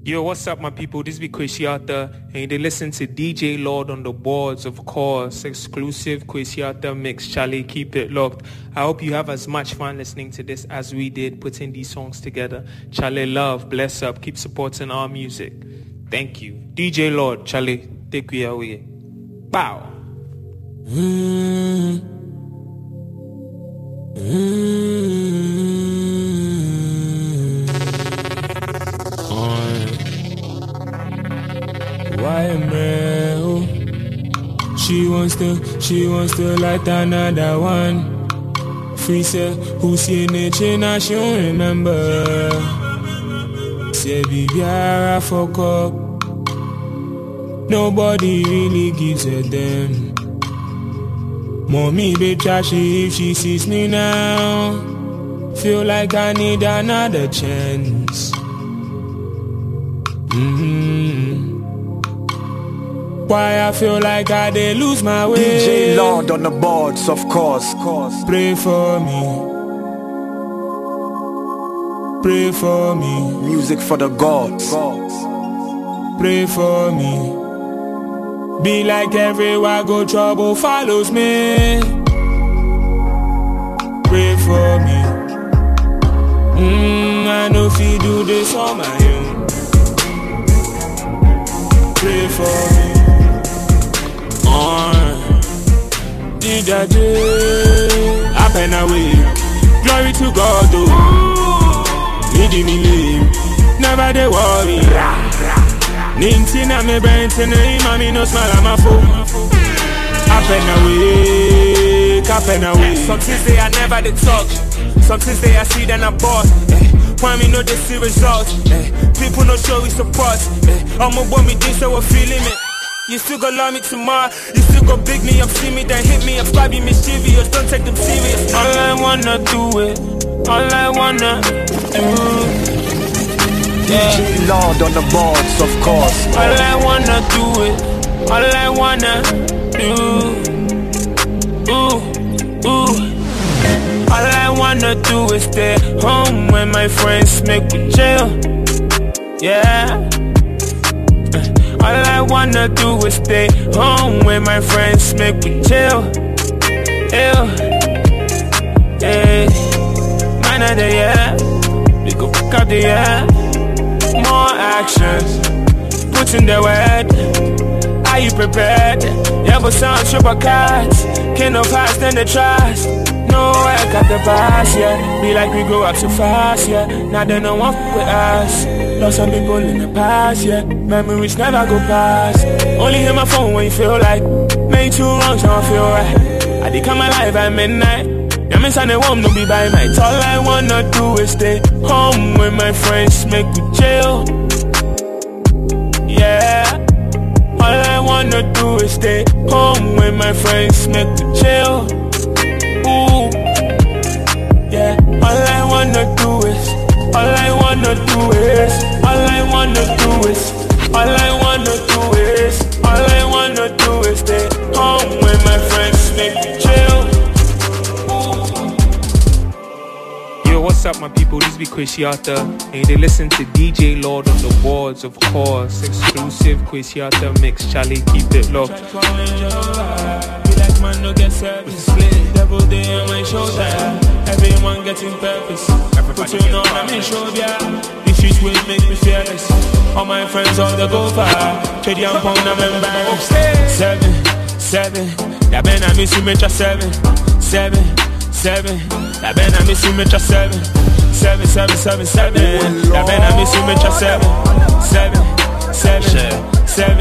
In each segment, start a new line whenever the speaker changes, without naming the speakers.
Yo, what's up, my people? This be Kwesiata, and they listen to DJ Lord on the boards, of course. Exclusive Kwesiata mix. Charlie, keep it locked. I hope you have as much fun listening to this as we did putting these songs together. Charlie, love, bless up, keep supporting our music. Thank you. DJ Lord, Charlie, take me away. Bow.
YML. She wants to light another one. Free say, who see nature now she don't remember. Say baby I fuck up. Nobody really gives a damn. Mommy be trashy if she sees me now. Feel like I need another chance. Why I feel like I did lose my way.
DJ Lord on the boards, of course.
Pray for me. Pray for me.
Music for the gods.
Pray for me. Be like everywhere I go, trouble follows me. Pray for me. I know if you do this on my own. Pray for me. Did I do? Up and away. Glory to God, oh. Needy me live. Never they worry. Nintina me brain to name, mommy no smile at my phone. Up and away. Some things they I never they talk. Some things they I see then I bought. Why me know they see results? People no show we support. I'm a me this so we're feeling it. You still gon' love me tomorrow. You still gon' big me up, see me, then hit me up, squad be mischievous. Don't take them serious. All I wanna do it. All I wanna do.
DJ Lord on the boards, of course.
All I wanna do it. All I wanna do. Ooh. All I wanna do is stay home when my friends make me chill. Yeah. All I wanna do is stay home when my friends make me chill. Ew. Hey. Man of the year. We go pick up the year. More actions. Put in the word. Are you prepared? Yeah, but some triple cards. Can't no pass then the trust. No, I got the pass, yeah. Be like we grow up too fast, yeah. Now they don't want with us. Lost some people in the past, yeah. Memories never go past. Only hear my phone when you feel like made 2 wrongs, now I feel right. I did come alive at midnight. Yeah, me son, they won't be by night. All I wanna do is stay home when my friends make me chill. Yeah. All I wanna do is stay home when my friends make me chill. Ooh. Yeah. All I wanna do is. All I wanna do is. All I wanna do is. All I wanna do is. All I wanna do is stay home when my friends make me chill.
Yo, what's up, my people? This be Kwesiata, and they listen to DJ Lord on the boards, of course. Exclusive Kwesiata mix. Charlie, keep it locked.
Man no get service. Devil day on my shoulder. Everyone getting purpose. Put you on my shoulder. The streets will make me fearless. All my friends all the go far. Trade young pound I'm embarrassed. 7. That ben I miss you metra 7. That ben I miss you metra 7. 7. That ben I miss you metra 7.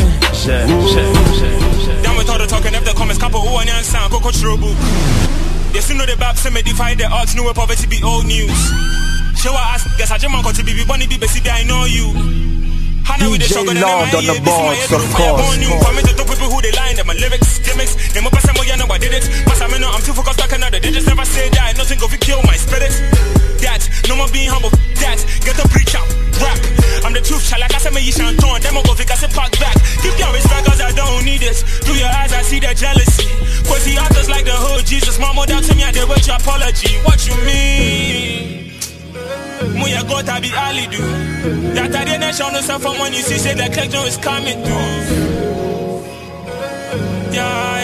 Down with all the talking, if the comments, couple who and sound, go trouble. They still know the bab, say me defy the odds, new poverty be old news. Show us, guess I just want to be bunny, be busy, I know you.
DJ Lord on the boards, of course.
For me to talk people who they lying, them my lyrics, gimmicks. They more person, yeah, know I did it. But I mean, I'm too focused back another. They just never say that, nothing go to kill my spirit. That, no more being humble, that, get the preach out, rap. I'm the truth, shall I say me, you shan't turn. Them go figure, say pack back. Keep your respect, cause I don't need it. Through your eyes, I see the jealousy. Cause the others like the whole Jesus. Mama down to me, I did with your apology. What you mean? Muya gota be ali do. That I didn't show no stuff from when you see say the collection is coming through. Yeah.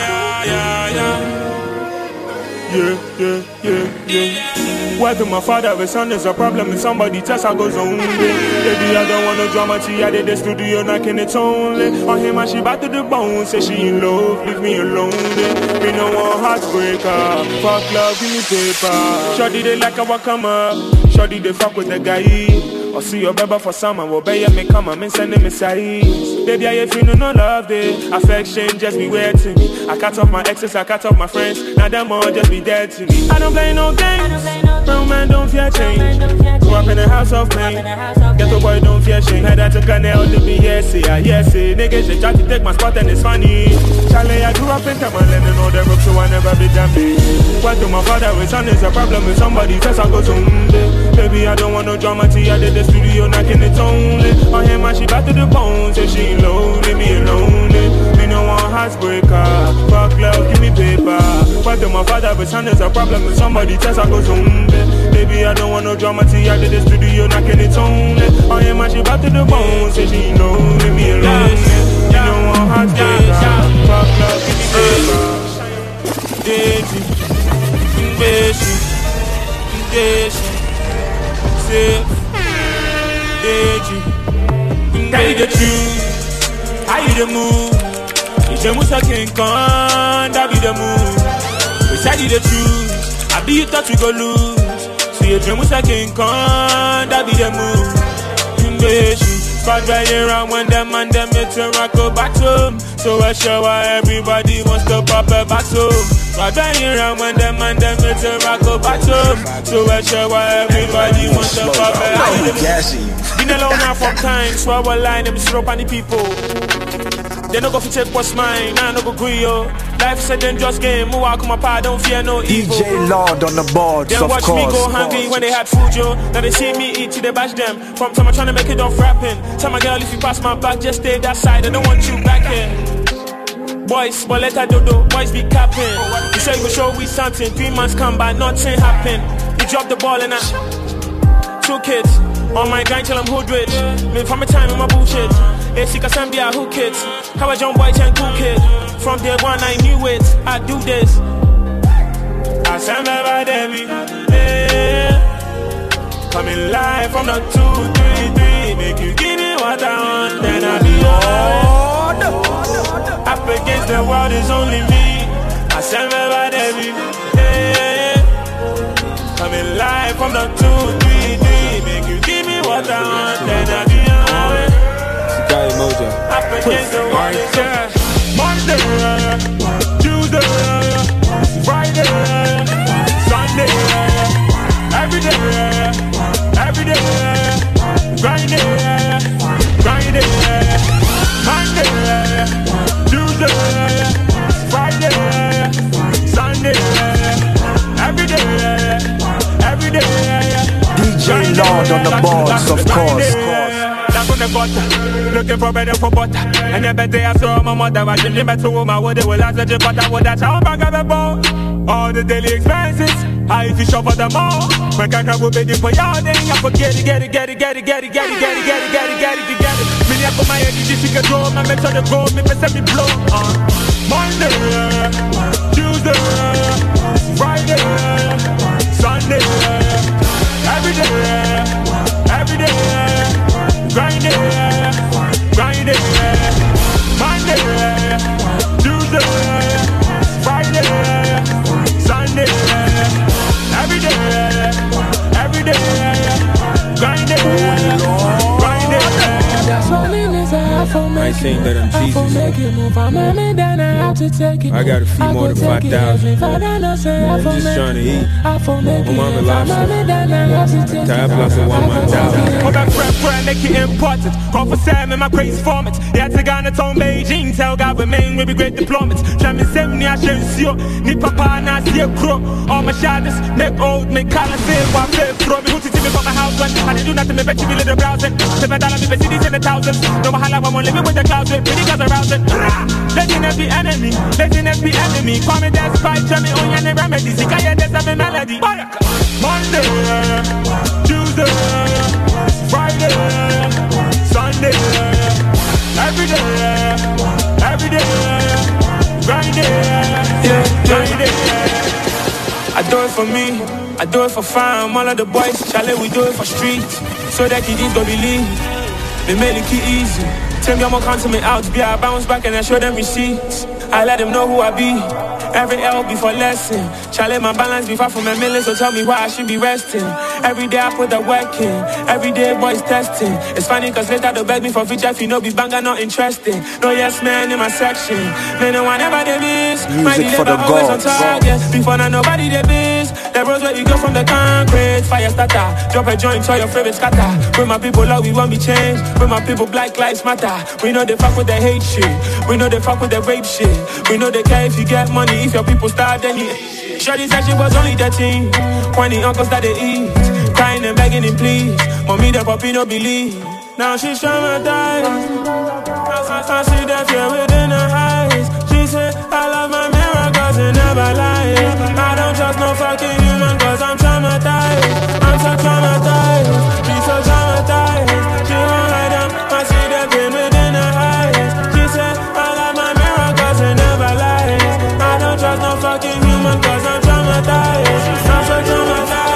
Why do my father with son is a problem and somebody test I goes only. Baby, I don't want no drama, I did the studio knocking it only. On him and she back to the bone, say she in love, leave me alone. Me no one heartbreaker, fuck love, give me paper. Shorty they like a wakama, shorty they fuck with the guy. Or see your baby for summer, will be me come and send him a size. Baby, I feel no love there. Affection just be weird to me. I cut off my exes, I cut off my friends. Now them all just be dead to me. I don't play no games. Real man don't fear change. Grew up in a house of pain. Ghetto boy don't fear shame. Head out to Canal to be yes, niggas they try to take my spot and it's funny. Charlie, I grew up in town and all the rope, so I never be jumping. Why do my father with son is a problem with somebody test I go to baby, I don't want no drama, I did the studio knocking it only. On him and she back to the bone, say she alone, leave me alone. Me no one heartbreaker, fuck love, give me paper. Why do my father with son is a problem with somebody test I go to baby, I don't want no drama, I did the studio knocking it only. On him and she back to the bone, say she alone, leave me alone. Me no one heartbreaker, fuck love, give me paper. Can you the truth? How you the move? If the Musa can come, that be the move. We said you the truth. I be you thought we go lose. So if the Musa can come, that be the move. Bad riding around when them and them hit a rock go back home. So I show why everybody wants to pop a back home. Bad riding around when them and them hit a rock go back home. So I show why everybody wants to pop a back home. Been alone now for time, so I will line them slow on the people. They no go fi take what's mine, I no go agree yo. Life is a dangerous game, move out, come apart, don't fear no evil.
DJ Lord on the boards,
they watch me go hungry when they had food yo. Now they see me eat till they bash them. From time I'm trying to make it off rapping. Tell my girl if you pass my back, just stay that side, I don't want you back here. Boys, but let her do, boys be capping. You say you go show we something, 3 months come by, nothing happen. You drop the ball and I 2 kids on my grind till I'm hood rich. Me from my time in my bullshit. AC Kasambia who kids. How a young boy and cool kid. From day one I knew it. I do this. I stand by Debbie. Yeah. Coming live from the 233. Make you give me what I want, then I'll be alright. Up against the world is only me. I stand by Debbie. Yeah. Coming live from the 233. Make you give me what I want, then I'll be alright.
Got Mojo.
Up against the world is Monday, Tuesday, Friday, Sunday, every day, Friday, Monday, Tuesday, Friday, Sunday, every day.
DJ Lord on the boards, of course.
On the gutter, looking for better for butter. And every day I saw my mother, I didn't better woman, what they will ask the butter, what that's how I'm back at the ball. All the daily expenses, I if you shop for them all. When Kaka will be for y'all, then I forget it, get it. Many I put my energy to control, my mental to go, me set me blow. Monday, Tuesday, Friday, Sunday, every day. Grinding, Monday, Tuesday, Friday, Sunday, every day, grinding.
That's what means I ain't saying that I'm Jesus. I got a few more than 5,000. I'm just trying to eat. My mama lobster. Time plus a 1 month down.
I'm back friend, make it important. Call for Sam in my crazy format. Yeah, to Ghana, town Beijing. Tell God we main, we be great diplomats. Jamming 70, I shouldn't see you. Ni papa, and I see a crow. All my shadows, make old, make color, say, while play, throw me. Who to me from my house when I didn't do nothing, me bet you be little browsing. $7, me bet cities in the thousands. No matter how I'm living with the clouds, with pretty guys around it. Legend be enemy, Call me that spite, tell me on your remedies. You can't hear this, I'm a melody. Monday, Tuesday.
Tuesday, Friday, Sunday, every day, grinding, grinding. I do it for me, I do it for fam. All of the boys, Charlie, we do it for streets. So that kids go believe, they make it easy. Tell me I'm gonna come to me out, be I bounce back and I show them receipts. I let them know who I be. Every L before lesson. Charlie, my balance be far from a million, so tell me why I should be resting. Every day I put the work in. Every day boys testing. It's funny cause later they beg me for feature if you know be banger not interesting. No yes man in my section. Man, no one ever they miss.
Music for the
always on
gods.
target. Before now nobody they miss. The bros where you go from the concrete. Fire starter. Drop a joint, show your favorite scatter. With my people love, we won't be changed. With my people black lives matter. We know they fuck with the hate shit. We know they fuck with the rape shit. We know they care if you get money. If your people start, then you. Shorty said she was only 13 when the uncles started eat. Crying and begging him please. Mommy the puppy no believe. Now she's traumatized. I see that fear within her eyes. She said I love my mirror cause it never lies. I don't trust no fucking human cause I'm traumatized. I'm so traumatized. She's so traumatized. She won't hide them. I see the pain within her eyes. She said I love my mirror cause it never lies. I don't trust no fucking human cause I'm traumatized. I'm so traumatized.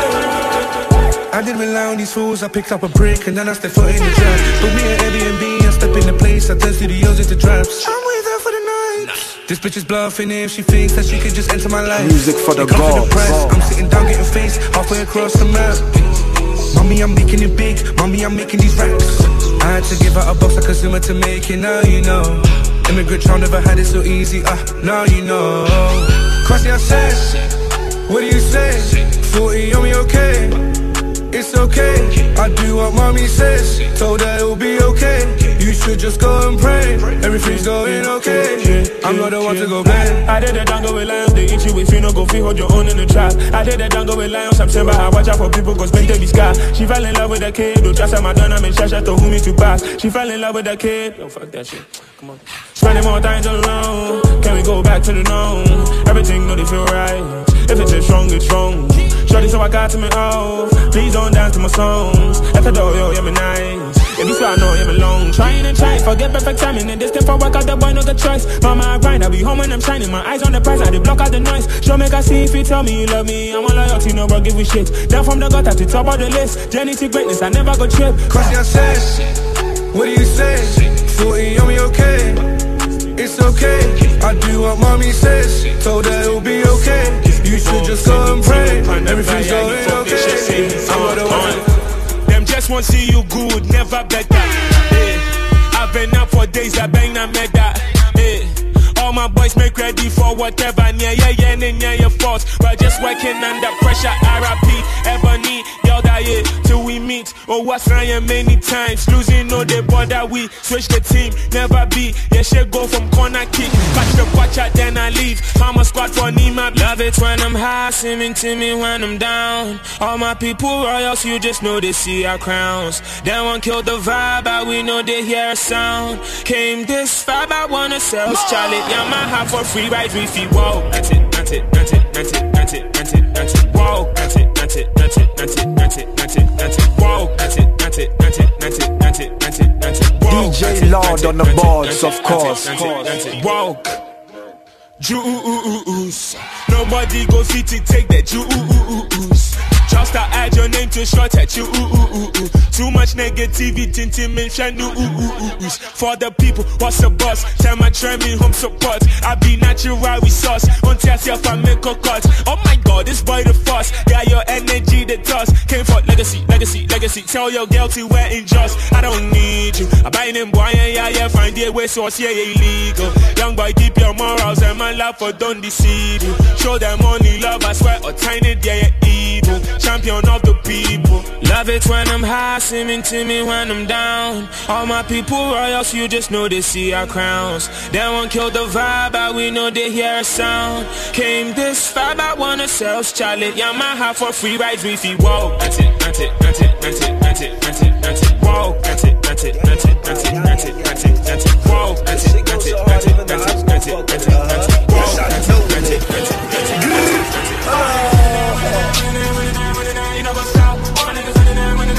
I didn't rely on these fools, I picked up a brick and then I stepped foot in the trap. Put me at Airbnb and step in the place, I turn studios into traps. I'm with her for the night. This bitch is bluffing if she thinks that she could just enter my life.
Music for the gods.
I'm sitting down getting faced, halfway across the map. Mommy, I'm making it big, mommy, I'm making these racks. I had to give her a box, I consumer to make it, now you know. Immigrant child never had it so easy, now you know. Crossy, I said, what do you say? 40 on me, okay? It's okay, I do what mommy says. Told her it'll be okay. You should just go and pray. Everything's going okay. I'm not the one to go blame.
I did the dango with lions, they eat you if you no go free, hold your own in the trap. I did the dango with lions, September, I watch out for people cause make them be scarred. She fell in love with the kid, don't trust her Madonna, man, Shasha told who me to pass. She fell in love with the kid, yo fuck that shit, come on. Spending more time alone, can we go back to the known? Everything know they feel right, if it's wrong, it's wrong. Shorty so I got to me off, please don't dance to my songs. If I do, yo, yeah me nice. If you feel I know, yeah me long. Trying and trying, forget perfect timing. And this step for work out, the boy no good choice. Mama I grind, I be home when I'm shining. My eyes on the prize, I they block out the noise. Show make I see if you tell me you love me. I'm on loyalty, no bro, give me shit. Down from the gutter to top of the list. Journey to greatness, I never go trip.
Crossy, I said, what do you say? 40 on me, okay? It's okay, I do what mommy says. Told her it'll be okay. You should just go and pray. Everything's going okay. I'm what I want.
Them just won't see you good, never better. I've been up for days, I bang na met that. All my boys make ready for whatever. Yeah, your fault. We're just working under pressure. RIP, Ebony, girl that till we meet. Oh, what's Ryan many times. Losing no they bother we. Switch the team, never be. Yeah, she go from corner kick. Catch the watcher, then I leave. I'm a squad for Nima. Love it when I'm high, seeming to me when I'm down. All my people royals, you just know they see our crowns. They won't kill the vibe, but we know they hear a sound. Came this vibe, I wanna sell Charlie. Yamaha for free ride, we feel wow. That's it, that's it, that's it, that's it, that's it, that's it, that's it, wow. That's it, that's it, that's it, that's it, that's it, that's it, that's it, wow. That's it, that's it, that's it, that's it, that's it, that's it, that's it, wow.
DJ Lord on the boards, of course.
Walk. Juice. Nobody go fit to take that juice. Just to add your name to short at you. Too much negativity into mention. For the people, what's the boss? Tell my try me home support. I be natural with sauce. Until yourself I make a cut. Oh my god, this boy the force. Got your energy the toss. Came for legacy, legacy, legacy. Tell your girl to wear in just. I don't need you. I buy them boy, yeah, find their way source, yeah, illegal. Young boy, keep your morals and my love for don't deceive you. Show them only love, I swear, or tiny, yeah, evil. Champion of the people. Love it when I'm high, seeming to me when I'm down. All my people royals, you just know they see our crowns. They won't kill the vibe, but we know they hear a sound. Came this vibe, I wanna sell Charlie. Yamaha for free rides, we feel wow. That's it, that's it, that's it, that's it, that's it, that's it, that's it, wow. That's it, that's it, that's it, that's it, that's it, that's it, that's it, wow. That's it, that's it, that's it, that's it, that's it, that's it, that's it, wow. That's it, that's it, that's it, that's it, that's it.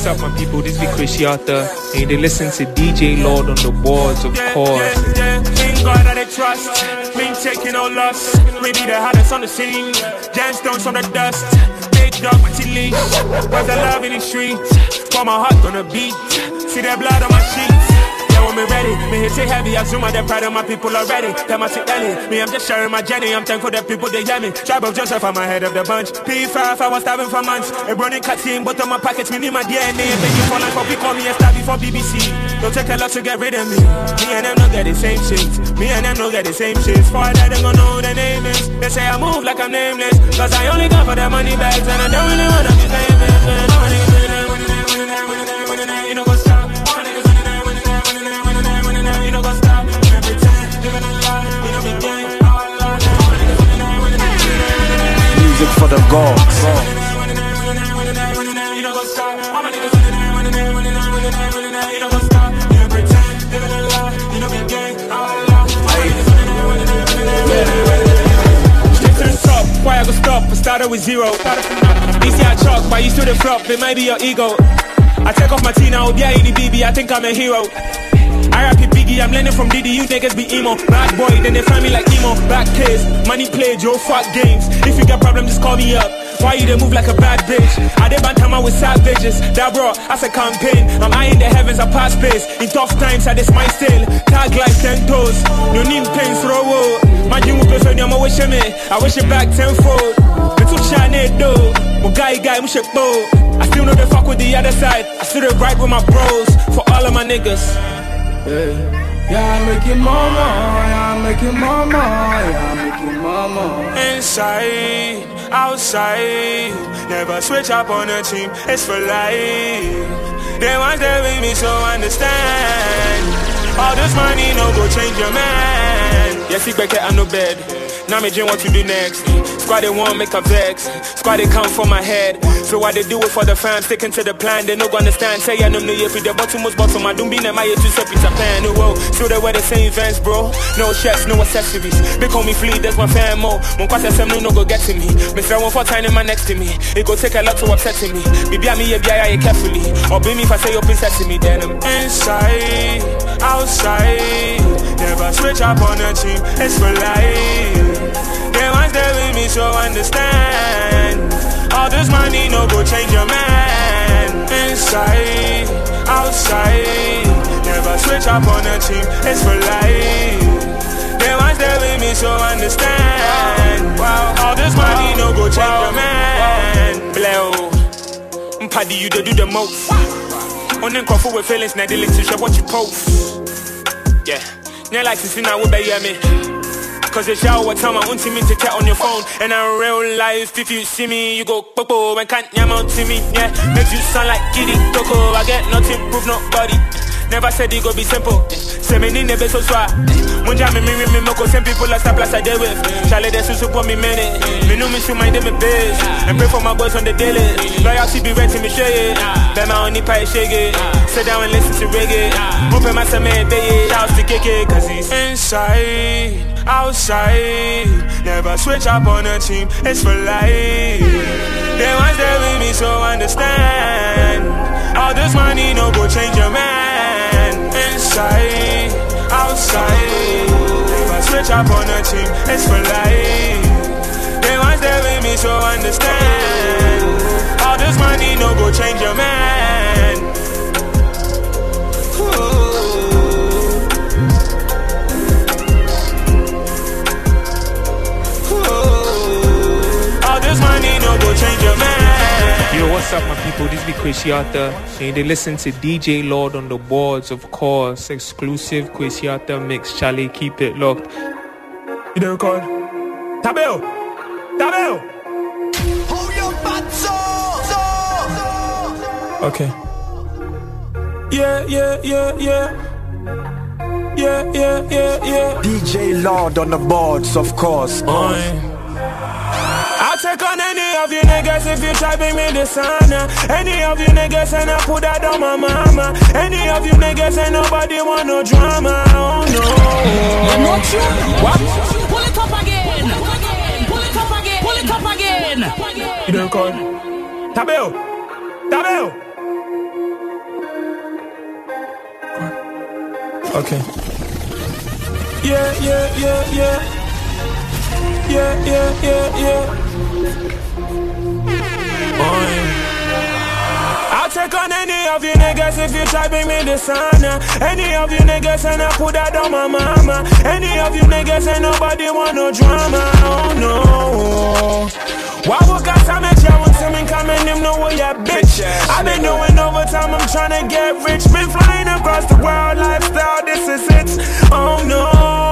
what's up, my people? This be Chris Yata, and they listen to DJ Lord on the boards, of course.
In God I trust, me taking no loss. We be the hottest on the scene, gemstones from the dust. Big dog, my chili, where's the love in the streets? Pour my heart on the beat, see that blood on my sheets. Yeah, when me ready, me hit it heavy. I zoom out the pride of my people already. Them I see early, me I'm just sharing my journey. I'm thankful that people they hear me. Tribe of Joseph, I'm ahead of the bunch. P5, I was starving for months. A running cut team, but on my pockets, me need my DNA. And thank you for life, but we call me a star before BBC. Don't take a lot to get rid of me. Me and them don't get the same shit. Me and them don't get the same shit. For that, they gon' know who the name is. They say I move like I'm nameless, cause I only come for the money bags, and I don't really wanna be famous. You know what's up?
Music for the gods.
Straight to the top, why I go stop? I started with zero. Easy I chalk, but you still the flop. It might be your ego. I take off my T now, yeah, any BB, I think I'm a hero. R.I.P. Biggie, I'm learning from Diddy, you niggas be emo. Bad boy, then they find me like emo. Back case, money play, Joe, fuck games. If you got problems, just call me up. Why you they move like a bad bitch? I dey bantama with savages. That bro, as a campaign. I'm eyeing the heavens, I pass space. In tough times, I just my still. Tag like 10 toes. No need pain, throw. My dream will play I'm wish me. I wish it back tenfold. Me too shiny though. My guy, me shake bow. I still know they fuck with the other side. I still dey ride with my bros. For all of my niggas.
Yeah, I'm making mama, yeah, I'm making mama, yeah, I'm making mama.
Inside, outside, never switch up on a team, it's for life. They want to with me, so understand. All this money no go change your man. Yes, he back on the bed. Now me dream what to do next. Squad they won't make a vex. Squad they come for my head. So why they do it for the fam, sticking to the plan. They no go understand. Say I know no if the bottom was bottom. I don't be in my 2 separate Japan. Whoa, still they wear the same vans, bro. No chefs, no accessories. They call me Flea, that's my fan mo. Mon kwase sem no go get to me. Me throw 1 for time in my next to me. It go take a lot to upset to me. Baby I me a biya carefully. Or be me if I say you're princess to me. Then I'm inside, outside. Never switch up on a team, it's for life. They want to with me, so understand. All this money no go change your man. Inside, outside. Never switch up on a team, it's for life. They want to with me, so understand. Wow. All this money no go change your man. Blow, Paddy, you do the most. On them crop with feelings, now they link to share what you post. Yeah, yeah, like to see now what they hear me. Cause they shower time I want me to chat on your phone. And in real life, if you see me, you go popo and can't yam out to me. Yeah, makes you sound like Giddy Coco. I get nothing, prove nobody. Never said it go be simple. Say me need never so swag. When jam me moko, some people I stop like I did with. Charlie they so support me minute. Me know me should mind them a bitch. And pray for my boys on the daily. Loyalty be ready me share it. Then my only pie shake it. Sit down and listen to reggae. Open my stomach, baby. House to kick it, cause he's inside. Outside, never switch up on a team, it's for life. They want to with me, so understand. All this money no go change your man. Inside, outside, never switch up on a team, it's for life. They want to with me, so understand. All this money no go change your man. Ooh.
Yo, what's up, my people? This be Chris Yata, and they listen to DJ Lord on the boards, of course. Exclusive Chris Yata mix. Charlie, keep it locked.
You don't record? Tabel! Tabel! Okay. Yeah.
DJ Lord on the boards, of course.
I'll take on any of you niggas if you try bring me this honor. Any of you niggas and I put that on my mama. Any of you niggas and nobody want no drama. Oh no.
I'm not sure.
What?
Pull it up again. Pull it up again. Pull it up again.
You don't record? Tabel. Okay. Yeah. I'll take on any of you niggas if you try bring me dishonor. Any of you niggas and I put that on my mama. Any of you niggas and nobody want no drama. Oh no. Why would God tell me I want something coming him know where ya bitch? I've been doing overtime, I'm trying to get rich. Been flying across the world, lifestyle, this is it. Oh no.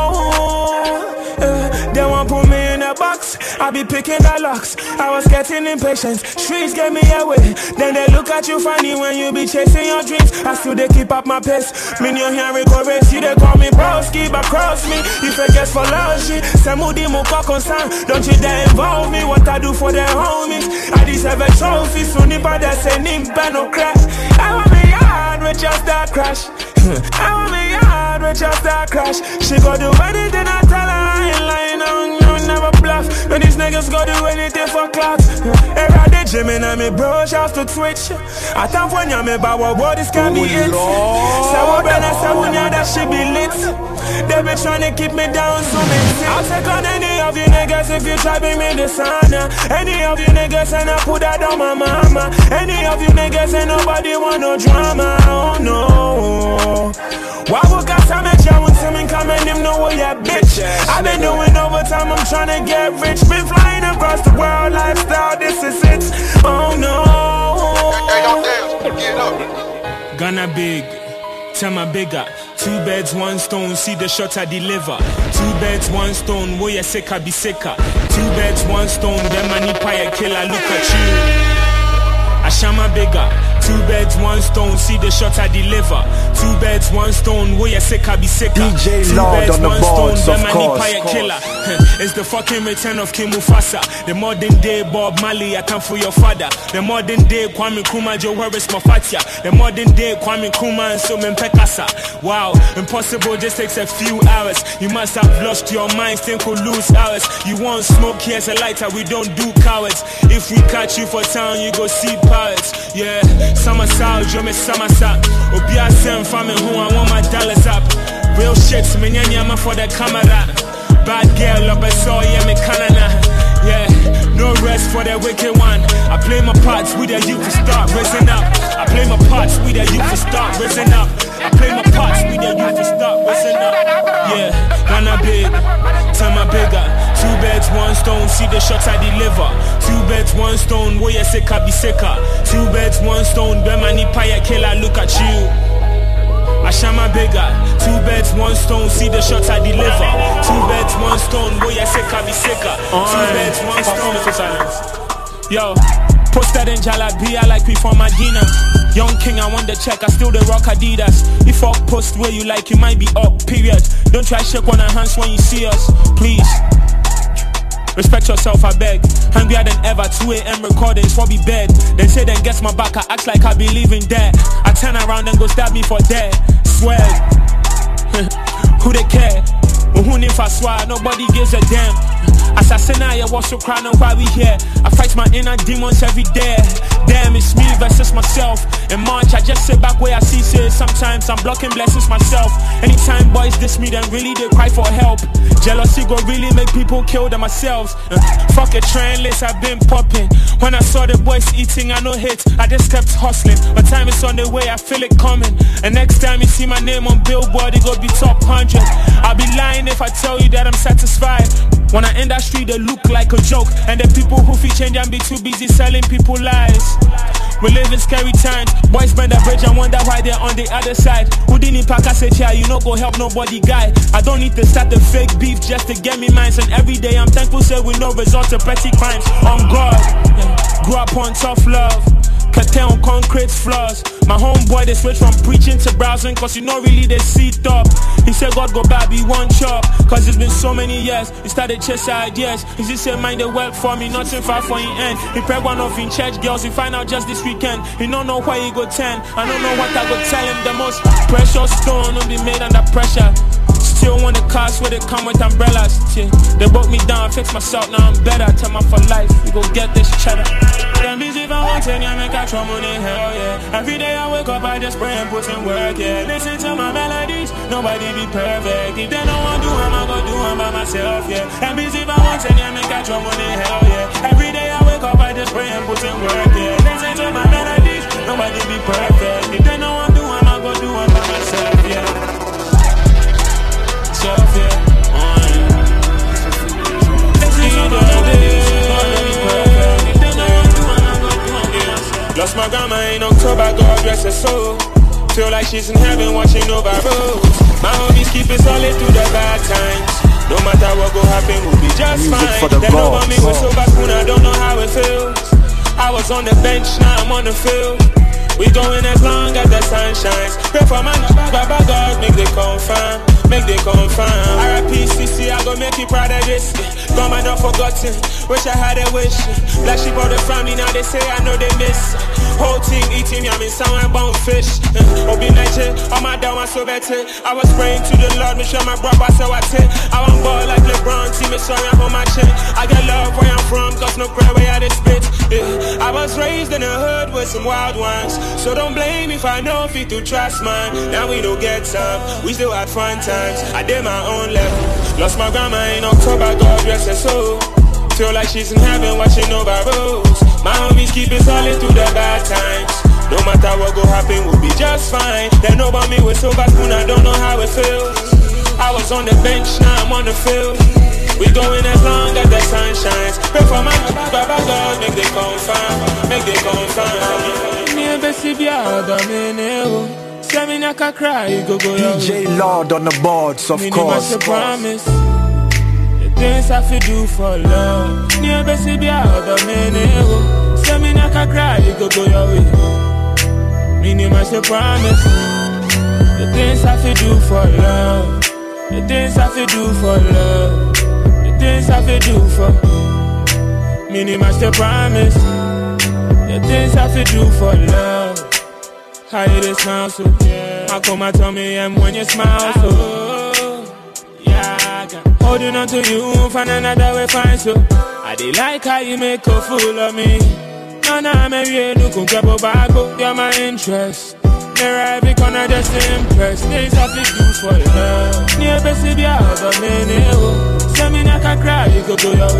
They won't put me in a box, I be picking the locks. I was getting impatient, streets get me away. Then they look at you funny when you be chasing your dreams. I still they keep up my pace. Me you hear recovery, see they call me broski, but cross me. If I guess for love shit, Samudi Muka concern. Don't you dare involve me, what I do for their homies. I deserve a trophy, soon if I say nimba no crack. I want me hard with just that crash. I want me hard with just that crash. She go do anything I tell her, I ain't lying, no, never bluff. When these niggas go do anything for clout. Every day gym and me bro, shouts to Twitch. I thought when you me about what this can be it. So what when I say when you that shit be lit. They be trying to keep me down, so me sick. I'll take on any of you niggas if you try bring me dishonor. Any of you niggas and I put that on my mama. Any of you niggas and nobody want no drama. Oh no. Why would God tell me I want something coming him know where ya bitch? I've been doing overtime, I'm trying to get rich. Been flying across the world, lifestyle, this is it. Oh no.
Get up.
Ghana big, Tema bigger. 2 beds, 1 stone, see the shot I deliver. 2 beds, 1 stone, wo ya seka be seka. 2 beds, 1 stone, them money pie killer, look at you. Ashama bigger. 2 beds, 1 stone, see the shot I deliver. 2 beds, 1 stone, wo ya seka be seka.
DJ Lord on the boards, of course.
Killer. It's the fucking return of King Mufasa. The modern day Bob Marley, I come for your father. The modern day Kwame Nkrumah, Joe Harris Mafatia. The modern day Kwame Nkrumah and so Pekasa. Wow, impossible, just takes a few hours. You must have lost your mind, think could lose hours. You want smoke, here's a lighter, we don't do cowards. If we catch you for town, you go see pirates. Yeah. Summer South, you me summer sap. Obia Sam family who I want my dollars up. Real shit, me nyama for the camera. Bad girl, up I saw yeah me canana. Yeah, no rest for the wicked one. I play my parts with the youth to start raising up. I play my parts with the youth to start raising up. I play my parts with the youth to start raising up. Yeah, Ghana big, Tema bigger. 2 beds, 1 stone, see the shots I deliver. 2 beds, 1 stone, wo ya seka be seka. 2 beds, 1 stone, them money pie killer, look at you. Ashama bigger. 2 beds, 1 stone, see the shots I deliver. 2 beds, 1 stone, wo ya seka be seka. 2 beds, 1 stone, for silence. Yo, posted in Jalabia like we from Medina. Young king, I want the check, I still the rock Adidas. If I post where you like, you might be up, period. Don't try shake on our hands when you see us, please. Respect yourself, I beg. Hungrier than ever, 2 AM recordings for be bed. Then say then gets my back, I act like I believe in that. I turn around and go stab me for dead. Swag. Who they care? Who if I swear, nobody gives a damn. Assassinate, I was so crying on why we here. I fight my inner demons every day. Damn, it's me versus myself. In March, I just sit back where I see say sometimes I'm blocking blessings myself. Anytime boys diss me, then really they cry for help. Jealousy go really make people kill themselves. Fuck a train list, I've been popping. When I saw the boys eating, I no hate. I just kept hustling. My time is on the way, I feel it coming. And next time you see my name on Billboard, it go be top 100. I'll be lying if I tell you that I'm satisfied. When I end that street, they look like a joke. And the people who feel change and be too busy selling people lies. We live in scary times. Boys bend the bridge and wonder why they're on the other side. Who didn't pack us a chair? You know go help nobody guy. I don't need to start the fake beef just to get me mines. And every day I'm thankful say with no resort to petty crimes. I'm God, grew up on tough love. Cut on concrete floors. My homeboy they switch from preaching to browsing, cause you know really they sit up. He said God go back, be one chop. Cause it's been so many years. He started chase ideas. He just said mind the work for me, nothing far for him end. He prep one of in church girls, he find out just this weekend. He don't know why he go 10. I don't know what I go tell him. The most precious stone will be made under pressure. Still want the cars where they come with umbrellas. Yeah. They broke me down, fix myself, now I'm better. Tell my for life, we gon' get this cheddar. Them busy if I want 10, yeah, make I try money, hell yeah. Every day I wake up, I just pray and put in work, yeah. Listen to my melodies, nobody be perfect. If they don't want to do them, I go do them by myself, yeah. I'm busy if I want 10, yeah, make I try money, hell yeah. Every day I wake up, I just pray and put in work, yeah. Listen to my melodies, nobody be perfect. If they don't want to do them, I go do them by myself, yeah. Self, yeah. Lost my grandma in October, God rest her soul. Feel like she's in heaven watching over roads. My homies keep it solid through the bad times. No matter what go happen, we'll be just fine. They know about me with so back when I don't know how it feels. I was on the bench, now I'm on the field. We going as long as the sun shines. Pray for my Baba God, make they confirm. Make they confirm. R.I.P. CC, I gon' make you proud of this. God, man, not forgotten. Wish I had a wish. Black sheep of the family, now they say I know they miss. Whole team eating me, I'm in someone bone fish. Obi Niger, all my down was so better. I was praying to the Lord, make sure my brother so I take. I want ball like LeBron, team is sorry I'm on my chin. I got love where I'm from, cause no cry where I just spit. I was raised in the hood with some wild ones. So don't blame if I know fit to trust man. Now we don't get some, we still had fun times. I did my own level. Lost my grandma in October, God rest her soul. Feel like she's in heaven watching over roads. My homies keep it solid through the bad times. No matter what go happen, we'll be just fine. They know about me with so back when I don't know how it feels. I was on the bench, now I'm on the field. We going as long as the sun shines. Pray for my Baba God, make they confirm. Make they confirm. Me and Bessie be out of me.
DJ Lord on the boards, of course.
Promise. The things I feel do for love. Near Bessie be out of me. Say me not cry, you go your way. Minimize the promise. The things I feel do for love. The things I feel do for love. The things I feel do for. Minimize the promise. The things I feel do for love. How you just smile so, yeah. I come and tell me when you smile so, yeah. Holding on to you, find another way fine so. I dey like how you make a fool of me. No, maybe you can grab a bag, you're my interest. Never I become I just impress. Things I feel do for love. Near Bessie be out of me. Say me not cry, you go your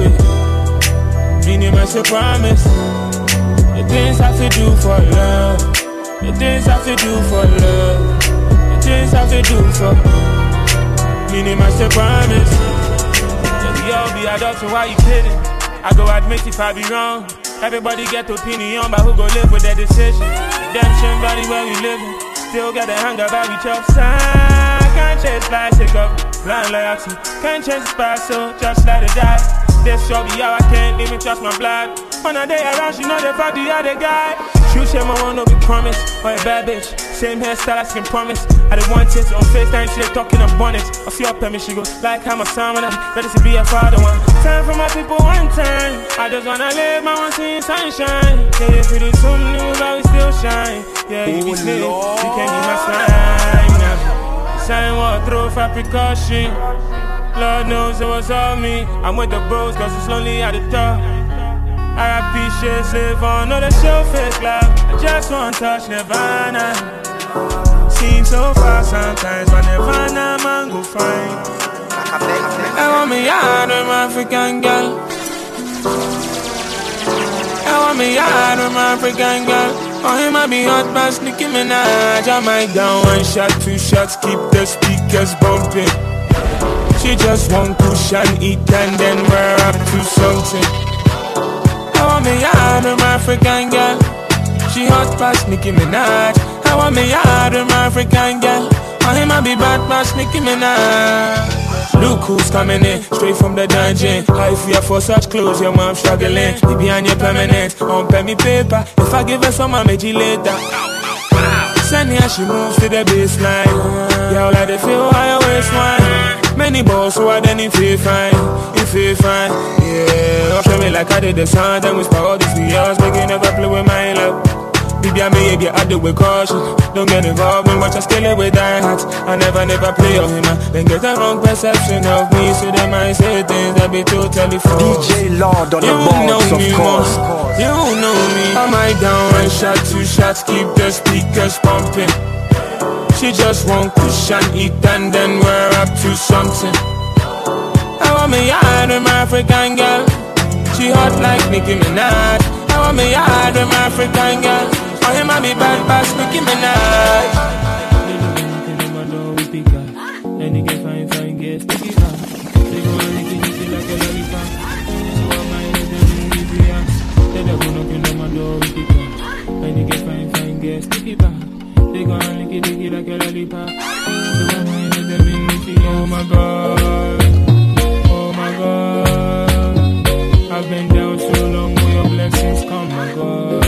way. Minimize your promise. The things I feel do for love. The things I feel do for love. The things I feel do for. Minimize the promise. We all be adults, so why you kidding? I go admit if I be wrong. Everybody get opinion about who go live with their decision. Redemption, body where we living. Still got the hunger about we chop sign. Can't change plastic up, blind loyalty. Can't change the spice, so just let it die. This show be how I can't even trust my blood. When I day around, she know the fuck the other guy. Shoot shit, my one no be promise. Or a bad bitch, same hairstyle I can promise. I did one test on FaceTime, she talking abundance. A few up at me, she go like how my son when I'm ready to be a father one. Time for my people one time. I just wanna live my one scene sunshine. Yeah, if you do something new, but we still shine. Yeah, you be slick, you can't be my slime now. The sign walk through for precaution. Lord knows it was all me. I'm with the bros cause it's lonely at the top. R.I.P. shit, slave on, no the show fake love. I just want to touch Nirvana. Seems so far sometimes, but Nirvana man go fine. I want me out of my African girl. I want me out of my African girl. Oh, he might be hot, but Nicki Minaj. I might down 1 shot, 2 shots, keep the speakers bumping. She just want push and eat and then we're up to something. I want me out of my African girl. She hot past Nicki Minaj. I want me out of my African girl. Oh, he might be bad past Nicki Minaj. Look who's coming in, straight from the dungeon. How if you are for such clothes, your mom struggling. He behind your permanent, on pay me paper. If I give her some, I'll make you later. Send her, she moves to the baseline. Yeah, all I they feel how your waistline. Many balls who are then if you fine, yeah. Show me like I did the sun, then we spot all these years, but you never play with my love. Baby, I may be out there with caution. Don't get involved when watch us kill it with that hat. I never play of him. Then get the wrong perception of me, so they might say things that be totally false.
DJ Lord on the boards, of course.
You know me. I might down 1 shot, 2 shots, keep the speakers pumping. She just want cushion, eat and then we're up to something. I want me yard with my African girl. She hot like Nicki Minaj. I want me yard with my African girl. For him I be bad bass Nicki Minaj. And you get fine, get sticky back. They go and lick it like a lollipop. So I might let them in the area. They don't go knocking on my door with the car. And you get fine, get sticky back. They go and lick it like a lollipop. So I might let them in the area. Oh my God. Oh my God. I've been down so long where your blessings come, my God.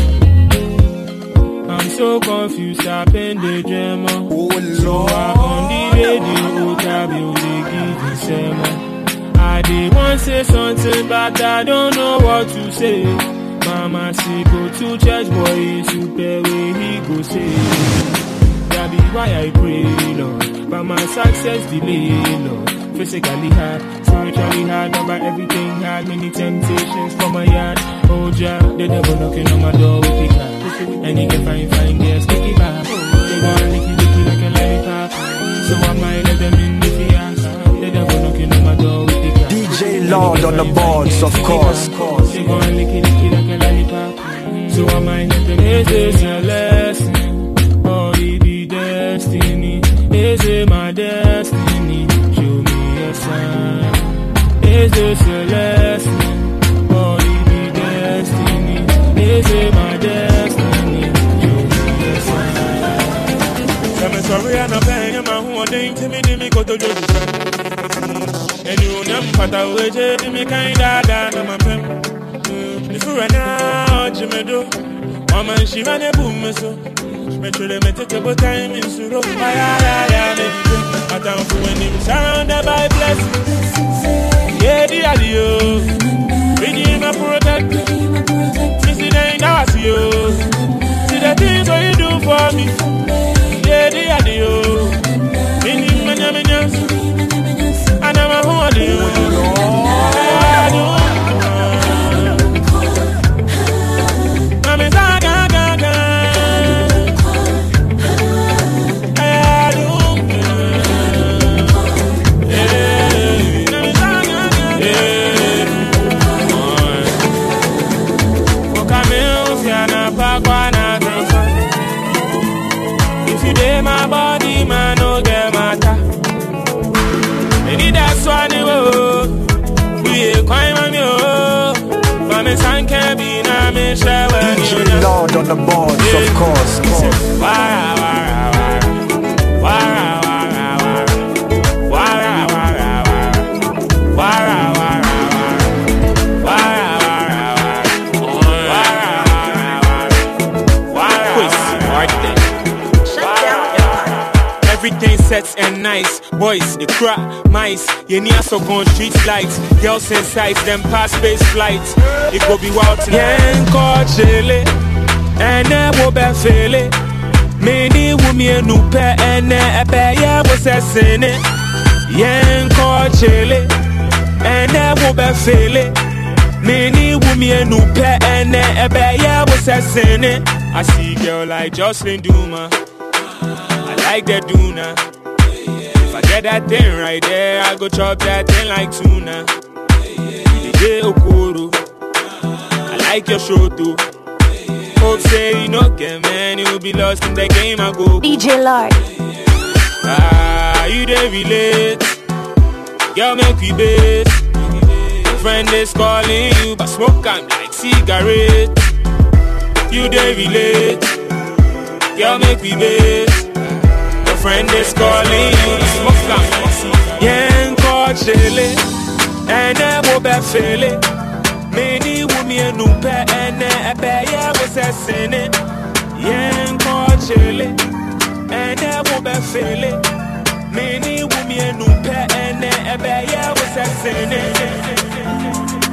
I'm so confused, I've been daydreaming.
Oh Lord.
So I on the radio, Tabio, they give me sermon. I did want to say something, but I don't know what to say. Mama say go to church, boy, super way he go say. That be why I pray, Lord. But my success delay, Lord. Physically hard, spiritually hard, but everything hard. Many temptations from my yard. Oh, Jah, the devil knocking on my door with the car. And he can fine, get sticky back. They want licky like a lollipop. So I might let them in the fiat. The devil knocking on my door with the car.
DJ Lord on the boards, of course.
They want licky like a lollipop. So I might let them in. Is this a lesson? Or it be destiny? Is it my destiny? Show me a sign. Is this a lesson? Or it be destiny? Is it my destiny? Show me a sign. I'm sorry, I'm not paying my whole thing to me, go to Jojo. And you know, Pata Waje, me kinda done, I'm a pimp. If you run out, Jimmy do. Mama, she ran a boom, so. Metro, they make a good time in Suro. I don't feel when you're surrounded by blessings. Yeah, the audio. Redeem my protect. Missing ain't now, I see you. See the things that you do for me. Yeah, the audio. Redeem my nyamas. And I'm a who I do. Mama, if you dare my body, man, no get matter. Maybe that's why they will. We ain't quite on you. For me, son can't be na me share.
DJ Lord on the boards, of course.
Everything sets and nice. Boys, they crack mice. You need so on street lights. Girls in sights, them past space flights. It go be wild tonight. Yeah, call chile. And then we'll be feeling. Many women who pay and then yeah, was a sin. Yeah, call chile. And then we'll be feeling. Many women who pay and then yeah, was a sin. I see girl like Jocelyn Duma. Like that tuna. If I get that thing right there, I go chop that thing like tuna. DJ Okoro, I like your show too. Hope say you know get man, you will be lost in the game I go.
DJ Lord.
Ah, you dey relate. Girl make we base. Friend is calling you, but smoke am like cigarette. You dey relate. Girl make we base. Friend is calling you, smoke am. Yeah, call chile, and then we'll be feeling. Many women who pay and then yeah, was a sin. Yeah, call chile, and then we'll be feeling. Many women who pay and then yeah, was a sin.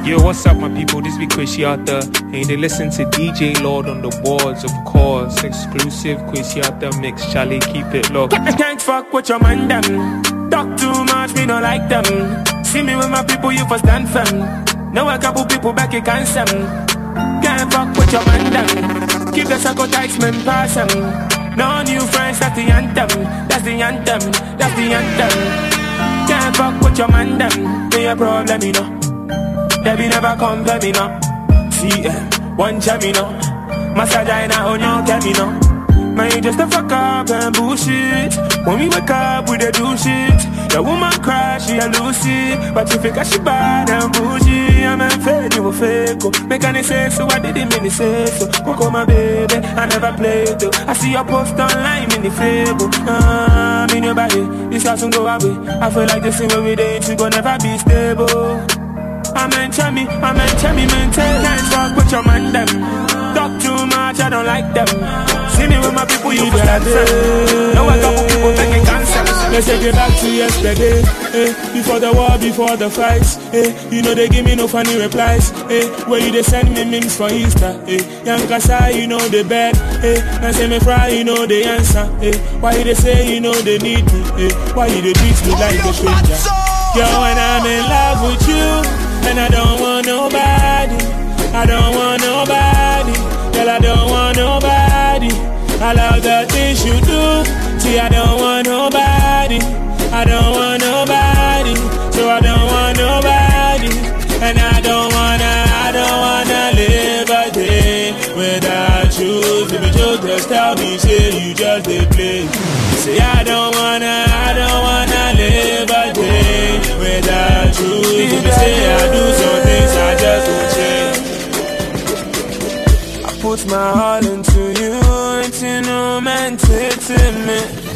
Yo, what's up, my people? This be Kwesiata, and they listen to DJ Lord on the boards, of course. Exclusive Kwesiata mix. Charlie, keep it locked.
Can't fuck with your man, them. Talk too much, me don't like them. See me with my people, you for stand firm. Know a couple people back, you can't send. Can't fuck with your man, them. Keep the circle tight, man, pass them. No new friends, that's the anthem. That's the anthem, that's the anthem. Can't fuck with your man, them. Be a problem, you know. They be never come for me, no. See, one jam, you know. Masajina on your cam, you know. Man, you just a fuck up and bullshit. When we wake up, we dey do shit. The woman cry, she a lose it. But you figure she bad and bougie. I'm afraid you a fake. Make any say so, I didn't mean to say so. Coco, my baby, I never played though. I see your post online in the Facebook. I'm in your body, this house won't go away. I feel like the same every day, you gon' never be stable. I'm in chummy, man, can't talk with your man, them. Talk too much, I don't like them. See me with my people, you just answer. Know a couple people making cancer.
Let's take it back to yesterday, before the war, before the fights, you know they give me no funny replies, where you they send me memes for Easter, Young Kasa, you know they bad, and say me fry, you know they answer, why you they say, you know they need me, why you they treat me like a stranger. Yo, when I'm in love with you, and I don't want nobody, I don't want nobody, girl, I don't want nobody. I love the things you do. See, I don't want nobody, I don't want nobody, so I don't want nobody, and I don't wanna live a day without you. If you just tell me, say you just a play. Say I don't wanna live a day without you. If you say I do some things, I just won't change. I put my heart into you, and you know meant it to me.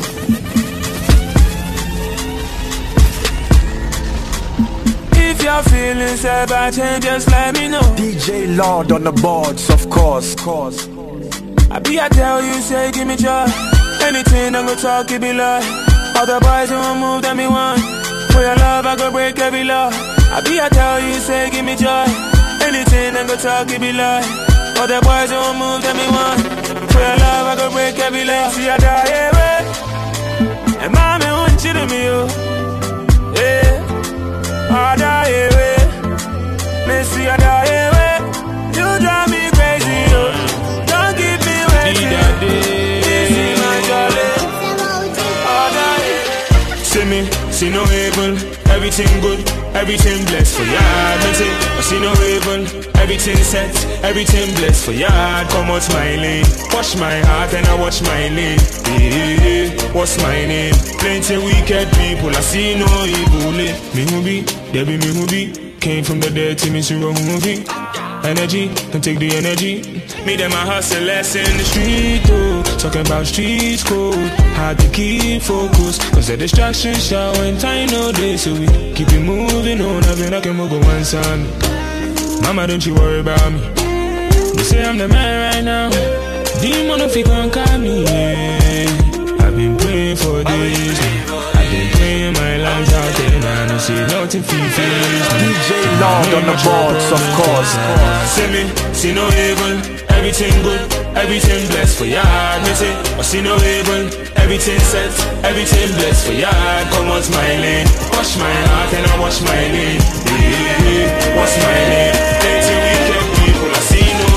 If your feelings ever change, just let me know.
DJ Lord on the boards, of course.
I tell you, say give me joy. Anything I'm gonna talk, it be love. All the boys who won't move, that me want. For your love, I go break every law. I tell you, say give me joy. Anything I'm gonna talk, it be love. All the boys who won't move, that me want. For your love, I go break every law. See, I die away. And mommy won't cheat me, you. Yeah. I die away. Missy, I die away. You drive me crazy, yo. Don't keep me waiting. Easy, my jolly. I die away. See me, see no evil. Everything good, everything blessed for ya. I see no evil. Everything set, everything blessed for ya. Come out my lane. Wash my heart and I watch my lane. What's my name? Plenty wicked people, I see no evil. Me who be, Debbie me who be. Came from the dead to me to a movie. Energy, don't take the energy. Me them a hustlers in the street, oh. Talking about street code. Hard to keep focus, cause the distraction show and time no day. So we keep it moving on, nothing I can move on one side. Mama, don't you worry about me. They say I'm the man right now. Demon if you can't call me, yeah. I've been praying for this. I've been praying my lungs out there, man. I see nothing feels.
DJ Lord on the boards, of course.
See me, see no evil. Everything good, everything blessed for ya. Me say, I see no evil. Everything set, everything blessed for ya. Come out my lane. Wash my heart and I wash my lane. What's my name? Plenty wicked people, I see no.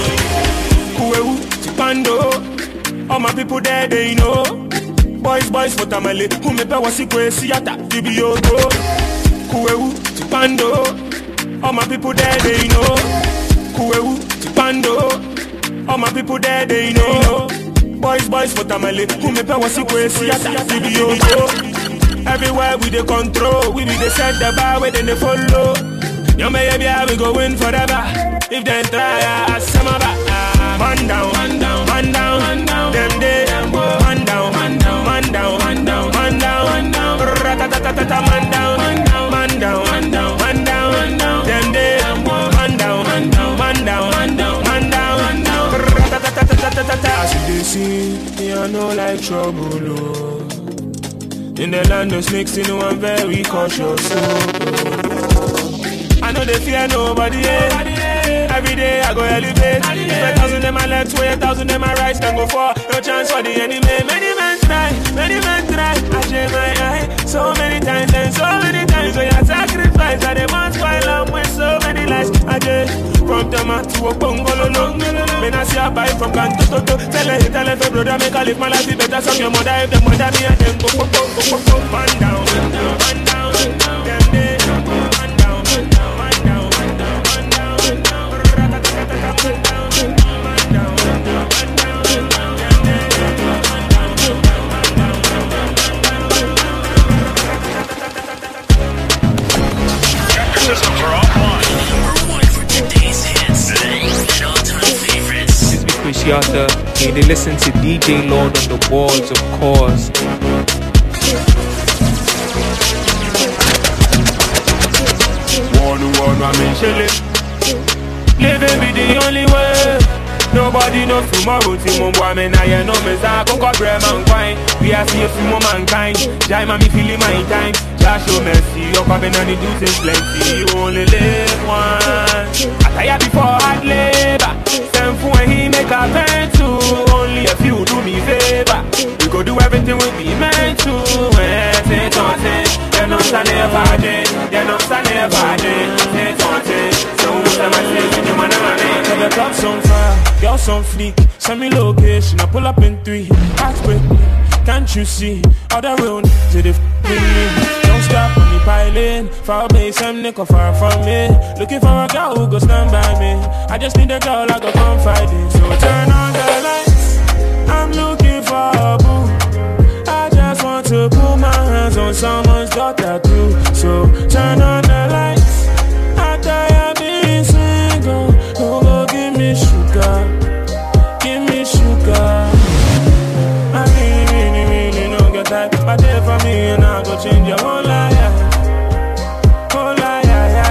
Pando, all my people there, they know. Boys, what am I late? Who me pay was equation, yata, Tibiogo. Kueu, Pando, all my people there, they know. Kueu, Pando, all my people there, they know. Boys, what am I late? Who me pay was equation, yata, Tibiogo. Everywhere we the control, we be the set the bar, where then they follow. Yo, baby, we go win forever. If they try, I some of that. Man down, man down, man down, man down. Them day, man down, man down, man down, man down, man down, man down. Ratatatata, man down, man down, man down, man down, man down, man down. Them day, man down, man down, man down, man down, man down, man down. Ratatatata. As you see, me I know like trouble, oh. In the land of snakes, you know I'm very cautious, oh. I know they fear nobody, Every day I go elevate. If 1,000 in my left, 1,000 in my right, then go for no chance for the enemy. Many men try, I share my eye. So many times and so many times when I sacrifice, I demand while I'm with so many lies. I just from Tama to a Bongolo. When I see a buy from Kanto, tell her, brother, make I live my life be better. Some your mother, if the mother me and them go, man down, man down, them day, man down, man down, man down, man down, man down, man down,
systems are offline. #1 for today's hits and all-time favorites.
This is Chris Yata. Hey, they listen to DJ Lord on the boards, of course.
One, I mean, chillin'. Living be the only way. Nobody knows tomorrow. Timon boy, man, I know me. I go cut bread man wine. We are safe from mankind. Jai mami feeling my time. Just show mercy. Your coming and the duties plenty. You only live once. I tire before hard labor. Same for when he make a pen to. Only a few do me favor. We go do everything we be meant to. Say something. They're not standing never day. They're not standing never day. Say something. So much of my face in your man and my name. The club's on fire. Girls on fleek, send me location, I pull up in 3. Ask with me, can't you see? All the real niggas, they with me. Don't stop on the piling. Far away, some nigga far from me. Looking for a girl who go stand by me. I just need a girl I go confide in. So turn on the lights, I'm looking for a boo. I just want to put my hands on someone's daughter too. So turn on the lights, I tire being single. Don't go give me sugar. Give me sugar. I really don't get that. But there for me and I go change your whole life. Whole life,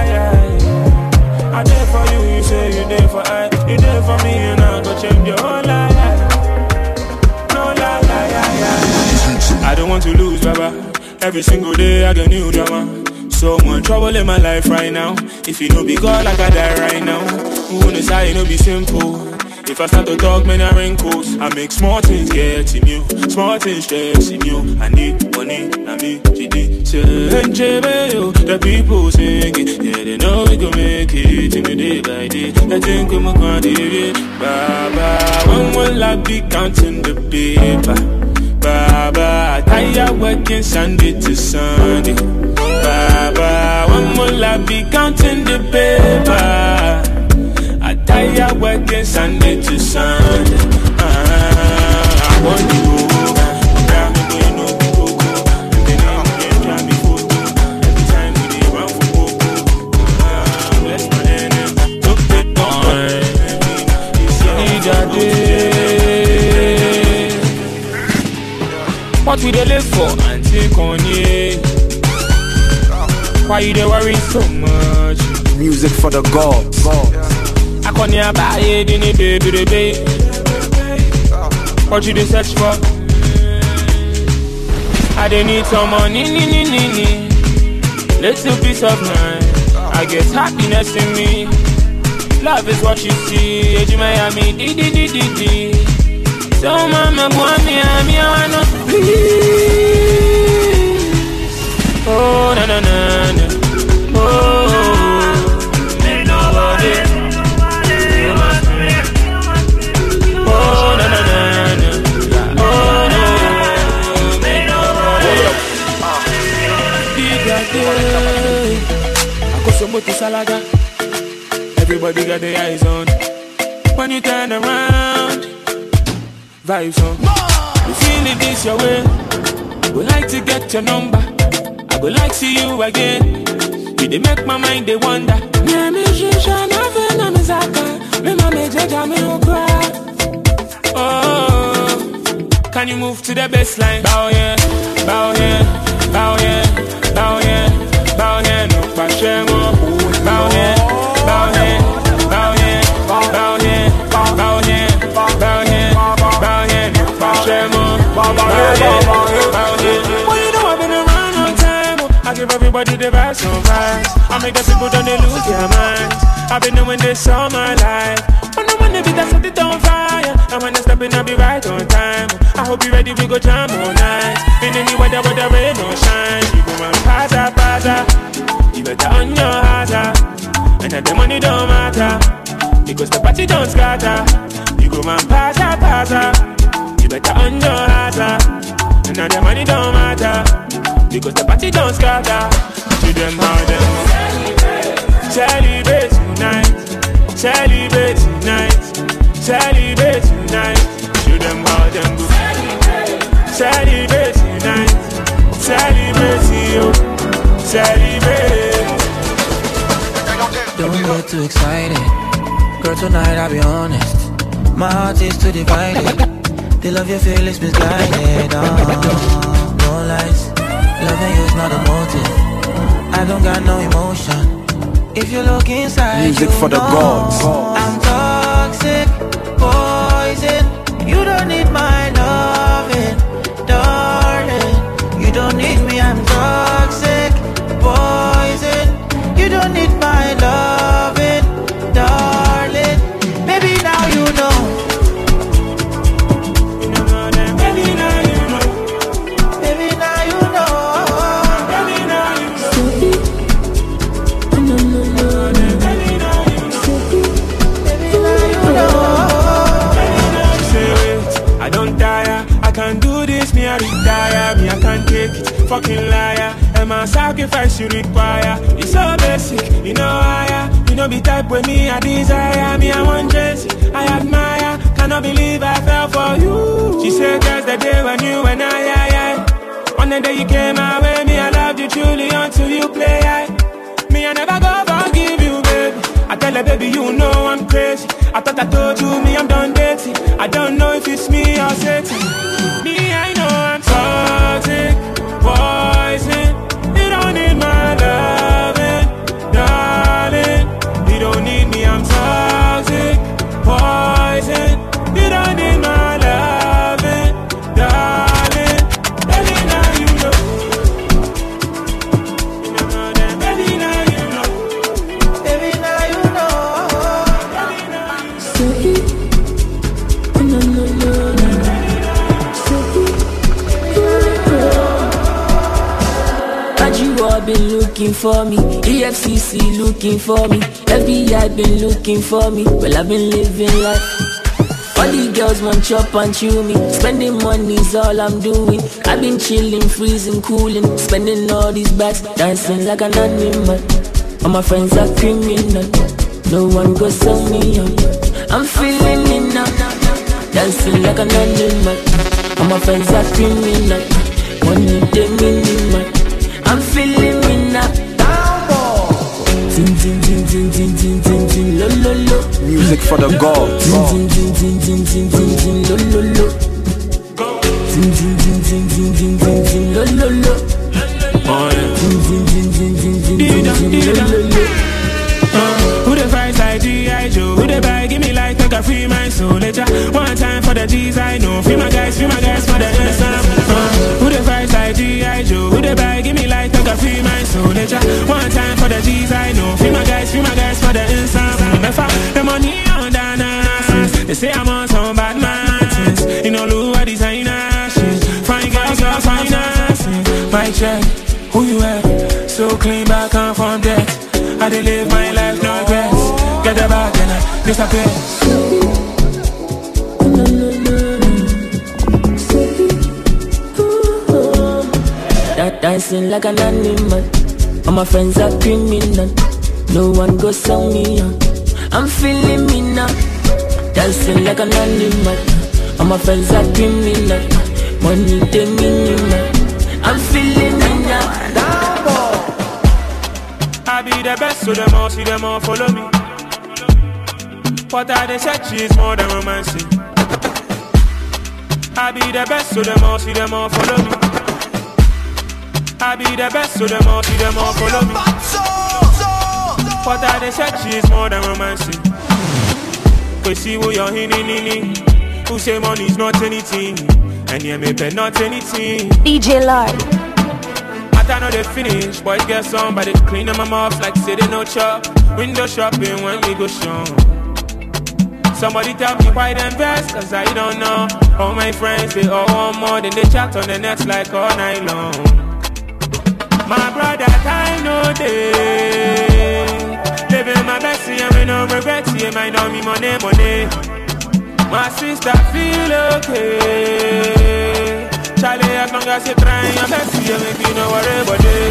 I there for you, you say you there for I. You there for me and I go change your whole life. No lie, I don't want to lose, Baba. Every single day I get new drama. So much trouble in my life right now. If you know be God like I die right now. Who wanna say it no be simple? If I start to talk, man, I wrinkles. I make small things getting you, small things stressing you. I need money, I mean, GD. The people singing, yeah, they know we can make it in the day by day. I think I'm gonna do it, Baba. When will I be counting the paper? Baba, I tire working Sunday to Sunday. Baba, when will I be counting the paper? I tire working Sunday to Sunday. I want you. What we dey live for and take on you? Why you dey worry so much?
Music for the gods.
I can't hear about it in the baby. What you dey search for? I dey need some money, little piece of mind. I get happiness in me. Love is what you see. Age Miami, di. So mama, want me, I know. Please. Oh, na. Oh, ain't nobody. You must be. Oh, na. Oh, no. Ain't nobody. Big day. I got some motor salaga. Everybody got their eyes on. When you turn around, vibes on. You feel it this your way. Would like to get your number. I would like to see you again. You they make my mind they wonder. Oh, can you move to the baseline? Bow here, bow here, bow here, bow here, bow here, no passion. Bow here, bow here, bow here, bow here, bow here, bow here, bow here, no passion. Bow here. Well, you know I've been around on time. I give everybody the vibes on vibes. I'm make the people don't they lose their mind. I've been doing this all my life. When I wanna be that set it on fire. And when I step in, I'll be right on time. I hope you ready, we go jam all night. In any weather, where the rain or shine. You go and pata, pata. You better on your heart. And that the money don't matter. Because the party don't scatter. You go and pata, pata. You better on your heart. And now the money don't matter. Because the party don't scatter. To them how them celebrate tonight. Celebrate tonight. Celebrate tonight. To them how them go celebrate tonight. Celebrate you. Celebrate.
Don't get too excited. Girl, tonight I'll be honest. My heart is too divided. The love you feel is misguided. No lies. Loving you is not a motive. I don't got no emotion. If you look inside,
music
you
for the gods.
I'm toxic, poison. You don't need my loving, darling. You don't need me. I'm toxic, poison. You don't need my loving, darling. Maybe now you know.
I can't take it, fucking liar. And my sacrifice you require. It's so basic, you know higher. You know be type with me, I desire. Me, I want Jesse, I admire. Cannot believe I fell for you. She said that's the day when you and I. On the day you came my way, me, I loved you truly until you play. Me, I never go forgive you, baby. I tell her, baby, you know I'm crazy. I thought I told you, me, I'm done dating. I don't know if it's me or Satan. Me, I know I'm toxic, poison. You don't need my loving, darling. You don't need me, I'm toxic, poison. You don't need my loving, darling. Baby, now you know. You know that, baby, now you know.
Baby, now you know.
Baby, now you know.
Been looking for me, EFCC looking for me, FBI been looking for me. Well, I've been living life. All the girls want chop and chew me. Spending money's all I'm doing. I've been chilling, freezing, cooling, spending all these bags, dancing like an animal. All my friends are criminal. No one goes sell me up. I'm feeling it now, dancing like an animal. All my friends are criminal. Money they minimal. I'm feeling me now. Zin zin zin zin zin zin zin zin lo lo lo.
Music for the gods.
Zin zin zin zin zin zin zin lo lo lo. Zin zin zin zin zin zin zin zin lo lo lo. Zin zin zin zin zin zin zin lo lo lo.
Who the fight like G.I. Joe? Who the buy? Give me like take a free my soul later. One time for the G's I know. Free my guys for the instant. Who the fight like G.I. Joe? Who the buy? Give me like take a free my soul later. One time for the G's I know. Free my guys for the instant. The money on the they say I'm on some bad man. You know Louis designer shit. Fine girls got finances. My check, who you at? So clean back and from death. I dey live my life, no regrets. Get the bag and I disappear.
That dancing like an animal. All my friends are criminal. No one goes sell me on. I'm feeling me now. Dancing like an animal. All my friends are criminal. Money they minimal. I'm feeling me now.
I be the best, so them all see them all follow me. What I they said, she's more than romancing. I be the best, so them all see them all follow me. I be the best, so them all see them all follow me. What I they said, she's more than romancing. We see who you're in. Who say money's not anything, and yeah, maybe not anything.
DJ Lord.
I know they finish. Boys get some, but they clean them off like say they no chop. Window shopping when we go show. Somebody tell me why them best, cause I don't know. All my friends, they all want more, then they chat on the net like all night long. My brother, I know they living my best, and we no regret, you might know me money. My sister feel okay. Charlie, as long as you try your best, you make you no worry about it.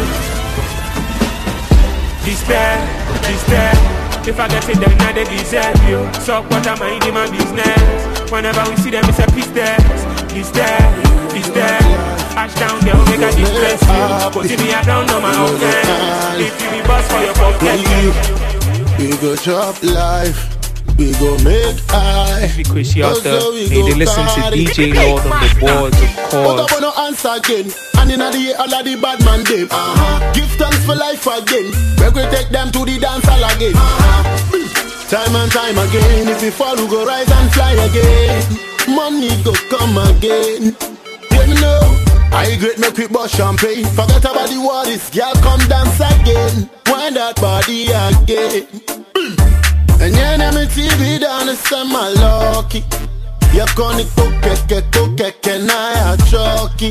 This there. If I get it, then I they deserve you. So what am I in my business? Whenever we see them, it's a piece there. This there. Ash down, they'll make a distress you. But if me, I don't know my own game. If you be boss for your pocket,
we go chop life. We go make high.
Because you out there, they listen to DJ Lord on the boards, of course.
But I no answer again. And in the year, all of the bad man them. Give thanks for life again. We go take them to the dance hall again. Time and time again. If we fall, we go rise and fly again. Money go come again. Let me know. I great make we bust champagne. Forget about the war, this girl come dance again. Wind that body again. And you know me TV down the summer lucky. You gonna cook, and I a chucky.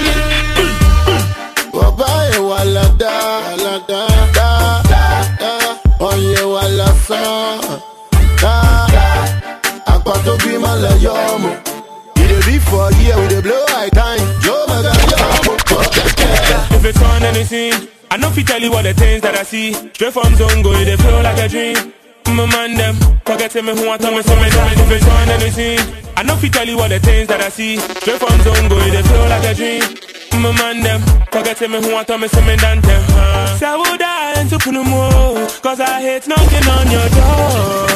Bye wala da. On you wala sa. I got to be my yomo. It be for year with the blow high time. Yo my God,
if it's on anything, I know if you tell you what the things that I see. Straight from Zongo, they feel like a dream. My man them, forget me who want to me, so me if it's on anything. I know if you tell you what the things that I see. Straight from Zongo, they feel like a dream. My man them, forget me who want to me, so me dante. Say I would die and to put no more, cause I hate knocking on your door.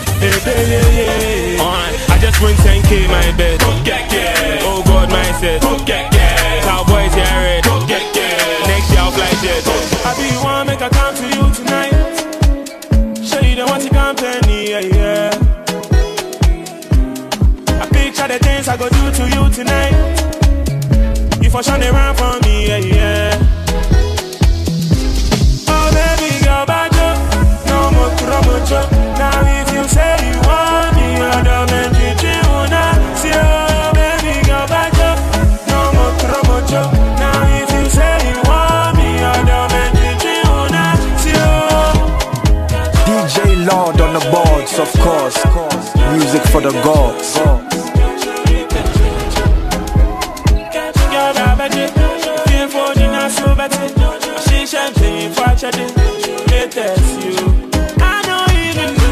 I just win 10K my bed. Oh God, my set. Cowboys here red. Next year I'll fly jet. I be one make a come to you tonight. Show you the what you company, yeah. I picture the things I go do to you tonight. You for sure they run for me, yeah. Oh baby girl, back up. No more trouble. Now if you say you want me, I don't make you now. See oh baby girl, back up. No more trouble. Now if you say you want me, I don't make you now. See oh.
DJ Lord on the boards, of course. Music for the gods.
I don't even do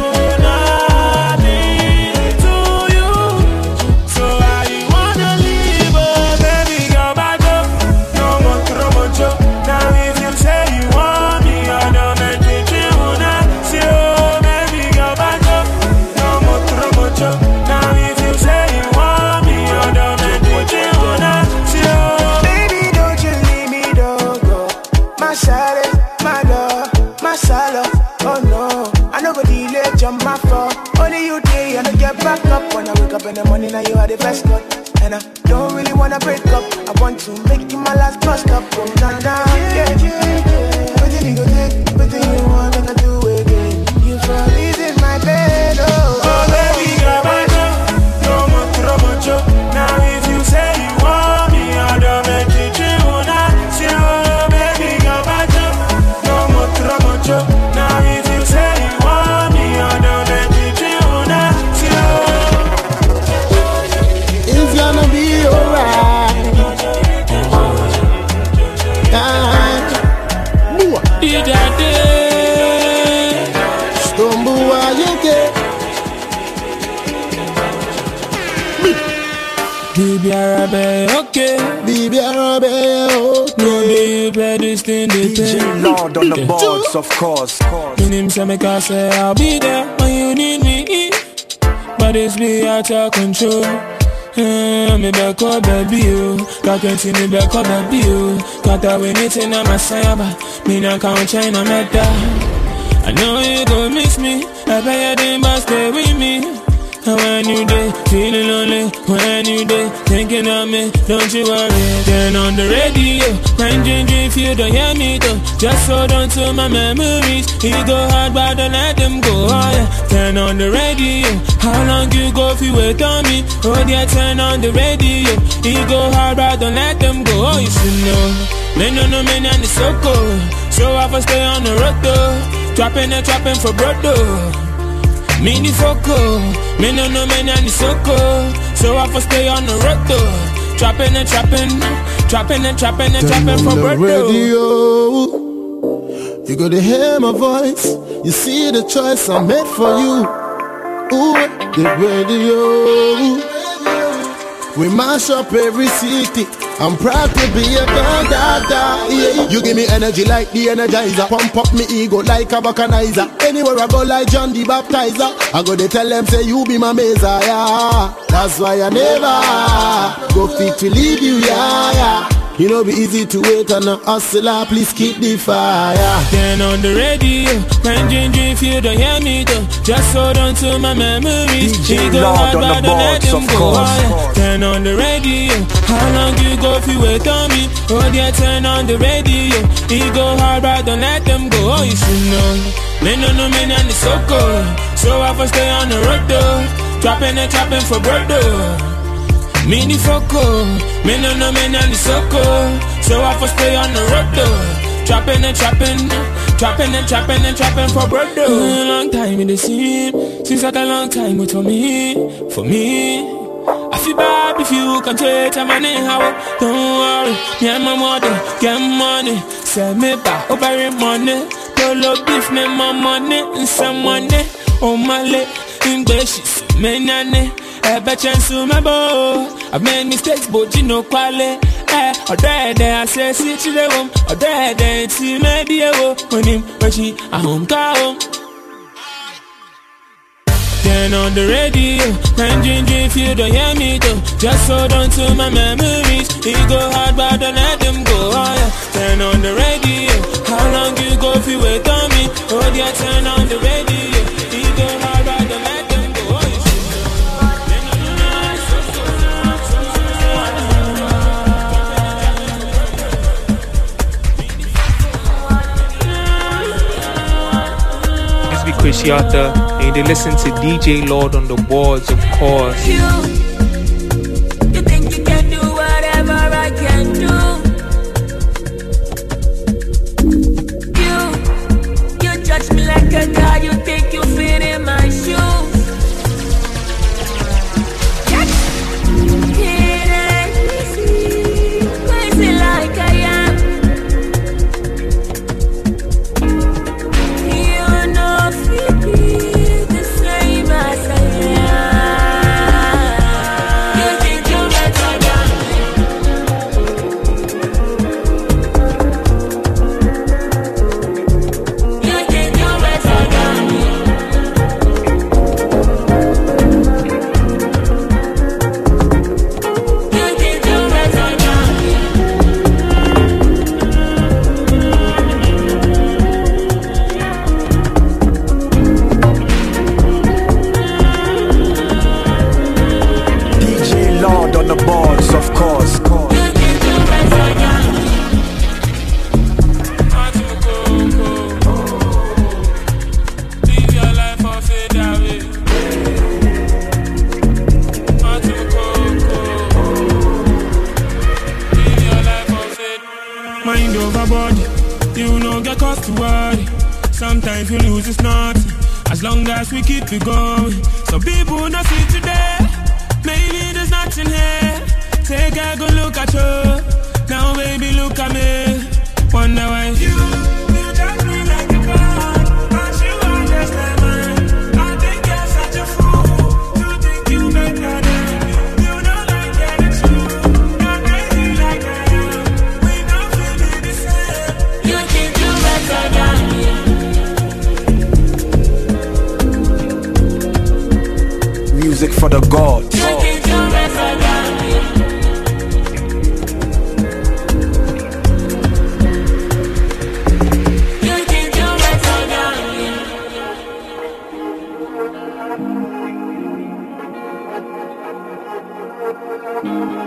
nothing to you. So how you wanna leave, oh baby girl, back up. No more trouble. Now if you say you want me, I don't make you now. See oh baby girl, back up. No more trouble. Now if you say you want me, I don't make you now. See oh
baby, don't you leave me, don't go. My shawty, my love, my solo. Oh no, I no go delay, jump my phone. Only you day, I don't get back up. When I wake up in the morning, now you are the best cut. And I don't really wanna break up. I want to make you my last bus stop. Oh nah, yeah. But then you go take, but then you want me to do again. You for in my bed, oh
baby girl, back up. No more trouble. Now if you say you want me, I don't make you now. See oh baby girl, back up. No more trouble. Now if you say you want me, I don't make you now. See oh.
It's gonna be alright.
DJ
Stumble while you get.
Baby Arabe, okay.
Baby Arabe, okay.
No day play this thing, they
DJ Lord on the boards, of course.
In him say make I say I'll be there when you need me. But it's me out of control. Me back up baby you. Can't see me back up baby you. Got that when it's in my cyber. Me not count China meta. I know you gon' miss me. I bet you didn't but stay with me. And when you day, feeling lonely. When you day, thinking of me, don't you worry. Turn on the radio, 9 if you don't hear me though. Just hold on to my memories. He go hard, but don't let them go. Oh yeah, turn on the radio. How long you go if you wait on me? Oh yeah, turn on the radio. He go hard, but don't let them go. Oh, you should know. Men no men and it's so cold. So I for stay on the road though. Trapping for brother. Mini foco. Men no men and it's so cold. So I for stay on the road though. Trapping for brother.
You gotta hear my voice. You see the choice I made for you. Ooh, the radio. We mash up every city. I'm proud to be a da-da-da, yeah. You give me energy like the Energizer. Pump up me ego like a vulcanizer. Anywhere I go like John the Baptizer. I go to tell them say you be my Messiah. That's why I never go fit to leave you, yeah. You know be easy to wait on a hustler, please keep the fire.
Turn on the radio, 9 if you don't hear me though. Just hold on to my memories.
DJ Lord on the boards, of course.
Turn on the radio. How long you go if you wait on me? Oh yeah, turn on the radio. He go hard, but don't let them go. Oh, you should know. Men no men and it's so cold. So I for stay on the road though. Trapping for brother. Mini foco, men no men and it's so cold. So I for stay on the road though. Trapping for brother. Long time in the scene. Seems like a long time but for me. I feel bad if you can take time and how. Don't worry, me and my mother get money. Send me back over money. Polo beef me my money and some money. Oh my leg, English is menane. Ever chance to my bow. I've made mistakes, but you know quality. Or dead, I say, sit to the room. Or dead, see me dear. When him, but she, I home, come. Turn on the radio, 9 if you don't hear me though. Just hold on to my memories. He go hard, but don't let them go. Oh yeah, turn on the radio. How long you go if you wait on me? Oh yeah, turn on the radio. He go hard, but don't let them go. Oh, you should
know. It's be Chrisiata. And they listen to DJ Lord on the boards, of course.
You think you can do whatever I can do? You judge me like a guy. You think you fit in my shoes? It ain't easy, crazy like I am. You know, Phoebe.
Sometimes you lose, it's nothing. As long as we keep it going. Some people not see today. Maybe there's nothing here. Take a good look at you. Now baby look at me. Wonder why you judge me like a god, but you understand mine. I think you're such a fool. You think you better than me. You know like that it's true. You're crazy like I am. We don't feel the same.
You think you better than me.
Music for the gods.
Bye.